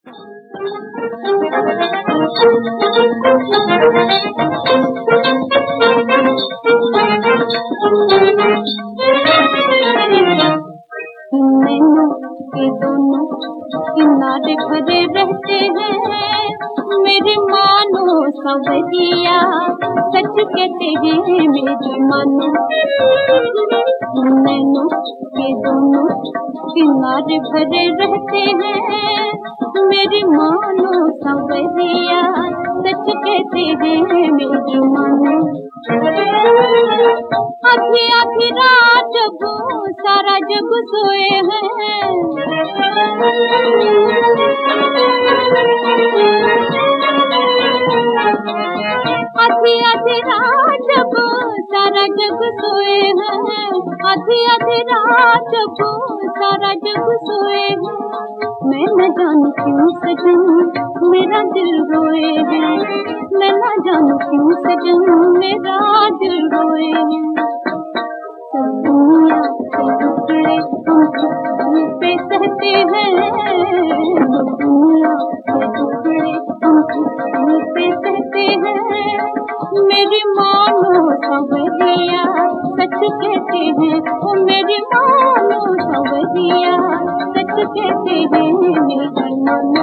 नैनों के दोनों किनारे भरे रहते हैं, मेरी मानो सवरिया, सच कहते हैं मेरी मानो। नैनों के दोनों किनारे भरे रहते हैं, मेरी मानो सवरिया, सच कहते हैं मेरी मानो। आधी आधी रात जब सारा जग सोए हैं, आधी आधी रात जब सारा जग सोए हैं, आधी आधी रात जब सारा जग सोए हैं, मैं न जानू क्यों सजन मेरा दिल रोए है, मैं न जानू क्यों सजन मेरा दिल रोए है। दुनिया के टुकड़े हम खुद पे सहते हैं, दुनिया के टुकड़े हम खुद पे सहते हैं, मेरी मानो सवरिया, सच कहते हैं वो मेरी मानो सवरिया, सच कहते हैं मेरी मानो।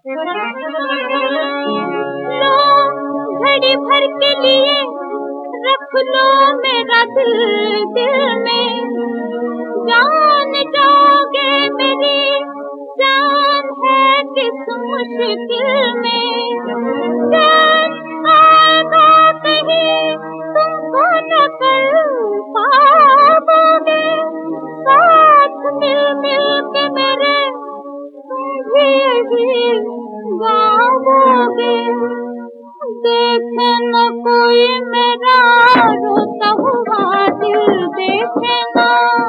लो घड़ी भर के लिए रख लो मेरा दिल, दिल में जान जाओगे मेरी जान है किस मुश्किल में, जान आएगा कहीं तुमको न कर पाओगे, साथ मिल मिल के मेरे तुम भी गाओगे। देखे न कोई मेरा रोता हुआ दिल, देखे न,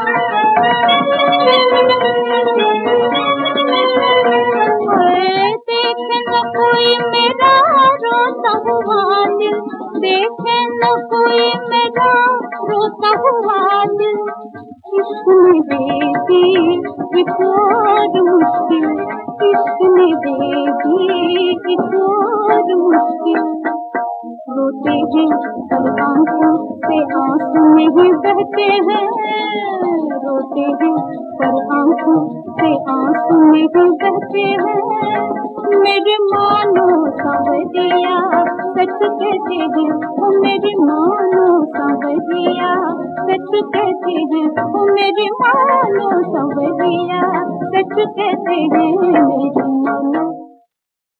देखे न कोई मेरा रोता हुआ दिल, देखे न कोई मेरा रोता हुआ दिल। इश्क में देगी एक और मुश्किल, इश्क में देगी एक और मुश्किल। रोते हैं पर आंखों से आंसू नहीं बहते हैं, रोते हैं पर आंखों से आंसू नहीं बहते हैं, मेरी मानो सवरिया, सच कहते हैं वो मेरी मानो सवरिया, सच कहते हैं वो मेरी मानो सवरिया, सच कहते हैं मेरी